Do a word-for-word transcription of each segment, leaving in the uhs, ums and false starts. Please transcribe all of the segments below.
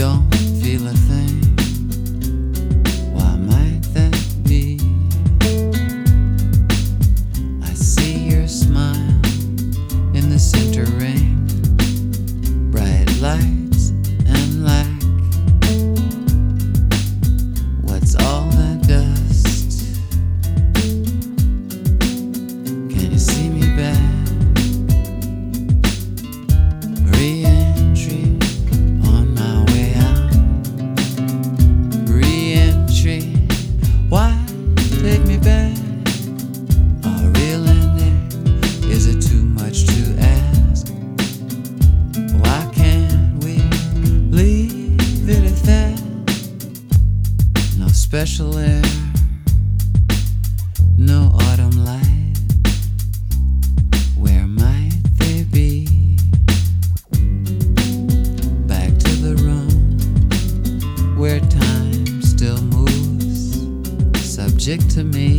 don't feel a thing. Why might that be? I see your smile in the center ring, bright lights and lack. What's all that dust? Can you see me back? Re-entry on my way out. Re-entry, why take me back? A real ending, is it too much to ask? Why can't we leave it at that? No special air, no autumn light. Where might they be? Back to the room where time still moves, subject to me.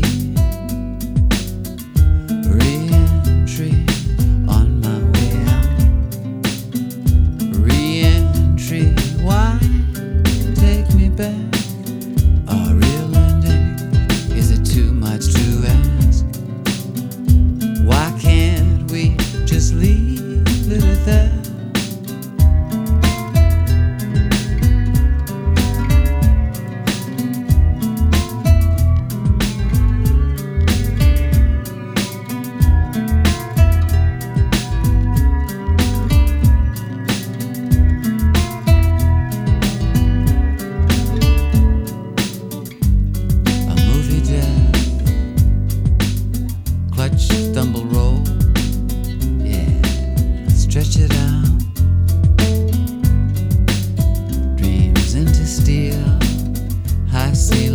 Re-entry on my way out. Re-entry, why take me back? A real ending, is it too much to ask? Why can't we just leave it at that? A movie deck, clutch, stumble, roll. Yeah, stretch it out. Dreams into steel, high ceiling.